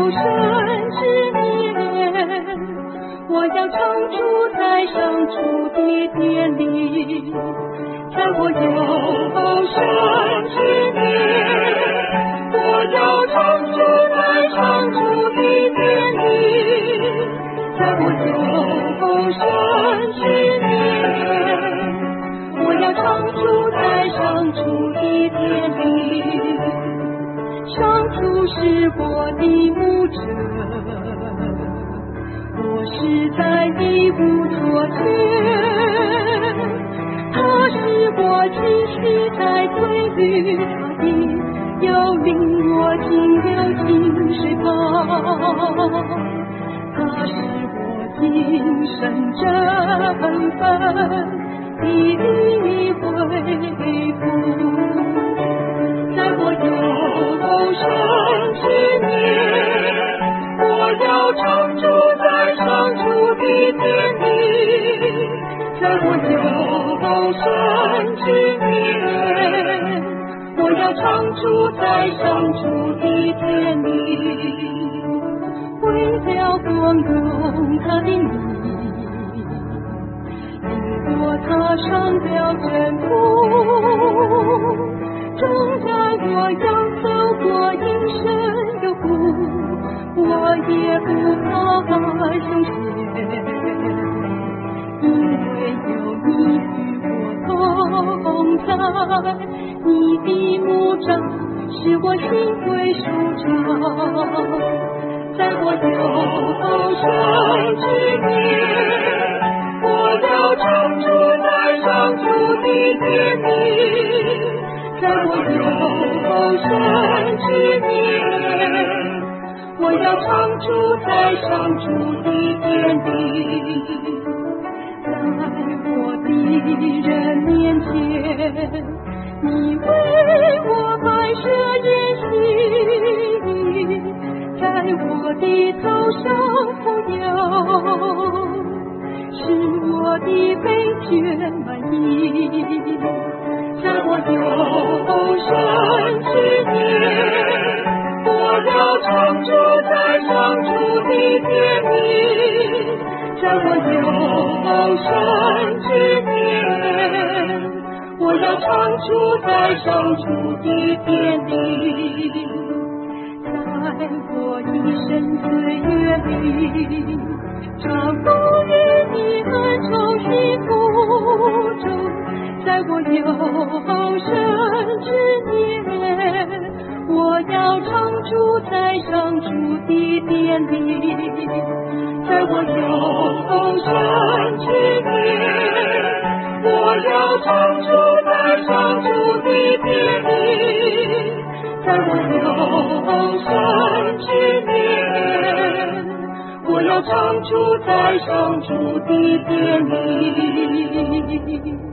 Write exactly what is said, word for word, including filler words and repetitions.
生之年，我要常住在上主的殿里。在我有生之年，我要常住在上主的殿里。在我有生之年，我要常住在上主的殿里。上主是我的牧者，我是在一无所缺。他使我栖息在翠绿草地，又领我进流进水旁。他使我今生振奋，地力恢复。在我有生之年，我要常住在上主的殿里。在我有生之年，我要常住在上主的殿里。为了光荣他的名，因我踏上了征途。纵然我要走过阴深幽谷，我也不怕凶险，因为有你与我同在。你的牧长使我心归舒畅。在我有生之年，我要常住在上主的殿里。在我有生之年，我要常住在上主的殿里。在我的人面前，你为我摆设筵席，在我的头上敷油，使我的杯卷满溢。在我有生之年，我要常住在上主的殿里。在我有生之年，我要常住在上主的殿里。在我一生岁月里，常风雨你和愁绪苦中。在我有生之年，我要常住在上主的殿里。在我有生之年，我要常住在上主的殿里。在我有生之年，我要常住在上主的殿里。